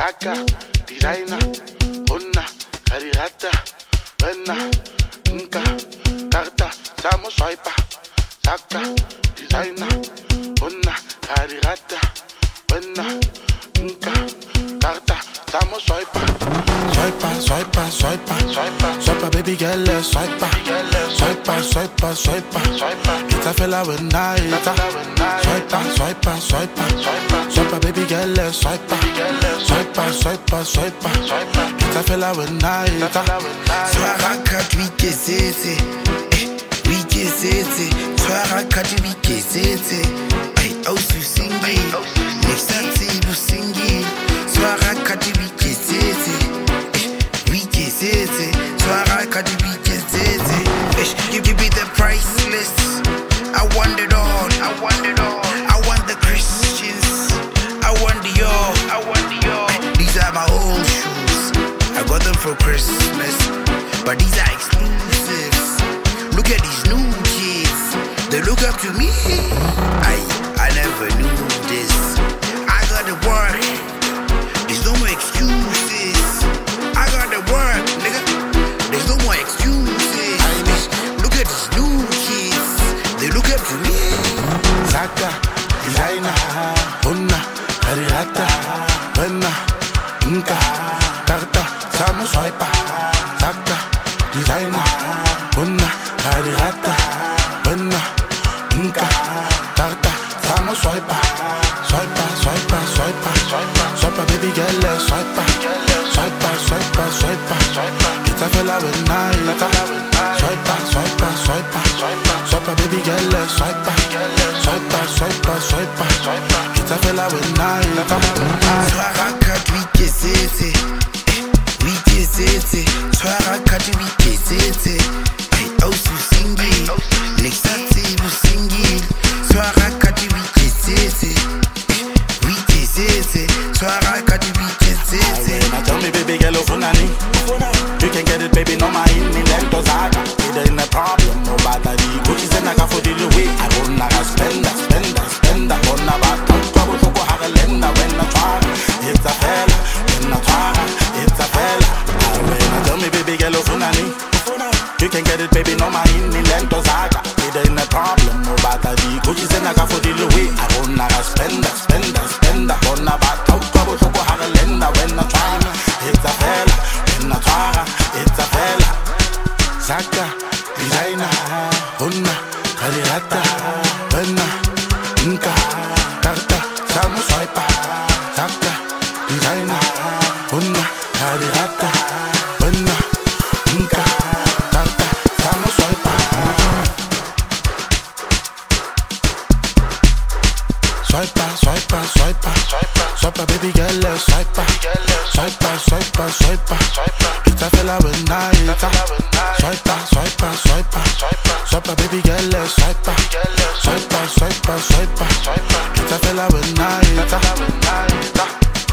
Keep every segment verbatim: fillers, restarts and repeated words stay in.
Saka, designer, Honna, Harihata, Venna, Nka, Karta, Samo Swiper. Saka, designer, Honna, Harihata, Venna, Nka, Karta, Samo Swiper. Swiper, swiper, swiper, swiper, swiper, baby girl, let's swiper, swiper, swiper, swiper, swiper. It's a fella with night. Swiper, swiper, swiper, swiper, swiper, baby girl, let's swiper, swiper, swiper, swiper, swiper. It's a fella with night. Soiraka we kesetse, we kesetse. Soiraka we kesetse. Ay, au susingi, nexati busingi. Soiraka we kesetse. Soiraka we kesetse. You give me the priceless. I want it all. I want it all. I want the Christians. I want the all. I want the all. These are my old shoes. I got them for Christmas, but these are exclusives. Look at these new kids. They look up to me. I I never knew this. I got to work. There's no more excuses. I got to work, nigga. There's no more excuses. Look at these new kids. They look up to me. Saka, designer, Honna, Harihata, Venna, Nka, Karta, Samo Swiper. Saka, designer, Honna, Harihata, Venna, Nka, Karta, Samo Swiper. Swiper, swiper, swiper, swiper, swiper, baby girl, let's swiper, swiper, swiper, swiper, swiper. It's a fella with night. Swiper, swiper, swiper, swiper, swiper, baby girl, let's swiper, swiper, swiper, swiper, swiper. It's a fella with night. Soiraka we kesetse, we kesetse. Soiraka we kesetse. Ay, au susingi, nexati busingi. Soiraka we kesetse, we kesetse. Soiraka we kesetse. Now tell me, baby girl, ufunani? You can get it, baby, no my in me lento zaga. It ain't a problem, no bother. Gucci said naga for the way. I don't naga spender, spender, spender. Gonna back out, trouble to go have a lender when I try. It's a fella, when I try, it's a fella. Now tell me, baby girl, ufunani? You can get it, baby, no my in me lento zaga. It ain't a problem, no bother. Gucci said naga for the way. I don't naga spender, spender, spender. Gonna back out, trouble to go have a lender when I try. It's a fella, when I try, it's a fella. Saka, designer, Honna, Harihata, Venna, Nka, Karta, Samo Swiper. Saka, designer, Honna, Harihata, Venna, Nka, Karta, Samo Swiper. Swiper, swiper, swiper, swiper, swiper, baby girl, let's swiper, swiper, swiper, swiper. It's a fella with night. Swiper, swiper, swiper, swiper, baby girl, let's swiper, swiper, swiper, swiper. It's a fella with night.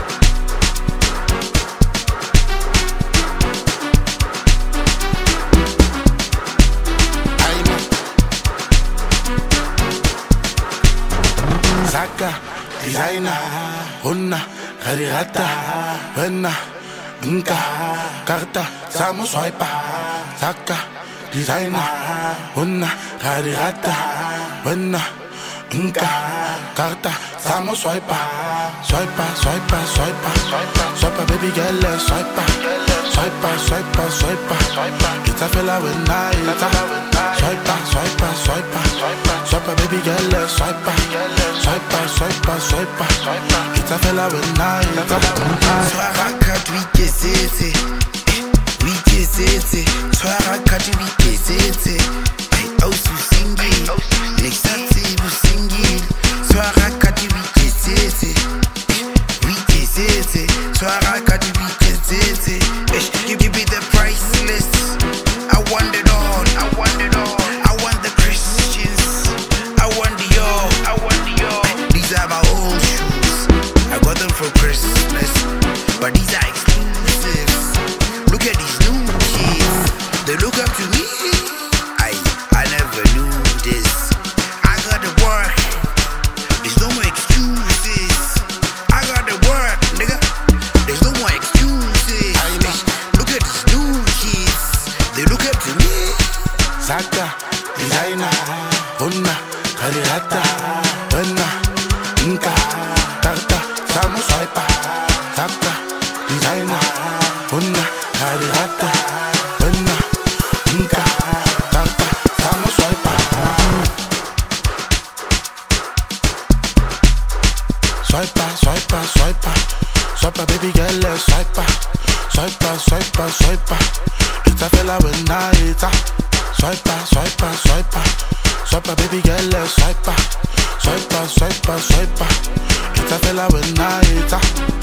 Saka, designer, Honna, Harihata, Venna, Nka, Karta, Samo Swiper. Saka, designer, Honna, Harihata, Venna, Nka, Karta, Samo Swiper. Swiper, swiper, swiper, swiper, baby girl, let's swiper, swiper, swiper, swiper. It's a fella with night. Swiper, swiper, swiper, swiper, baby girl, let's swiper, swiper, swiper, swiper. It's a fella with night. Soiraka we kesetse, we kesetse. Soiraka we kesetse. Ay, au susingi, nexati busingi. Soiraka we kesetse, we kesetse. Soiraka we kesetse. You give me the priceless. I want it all. I want it all. I want the Christians. I want the all. I want the all. These are my old shoes. I got them for Christmas, but these are exclusives. Look at these new kids. They look up to me. I I never knew this. I got to work. There's no more excuses. I got to work, nigga. There's no swipe, swipe, swipe, baby girl, let's swipe, swipe, swipe, swipe. It's a fella with night. Swipe, swipe, swipe, swipe, baby girl, let's swipe, swipe, swipe, swipe. It's a fella with night.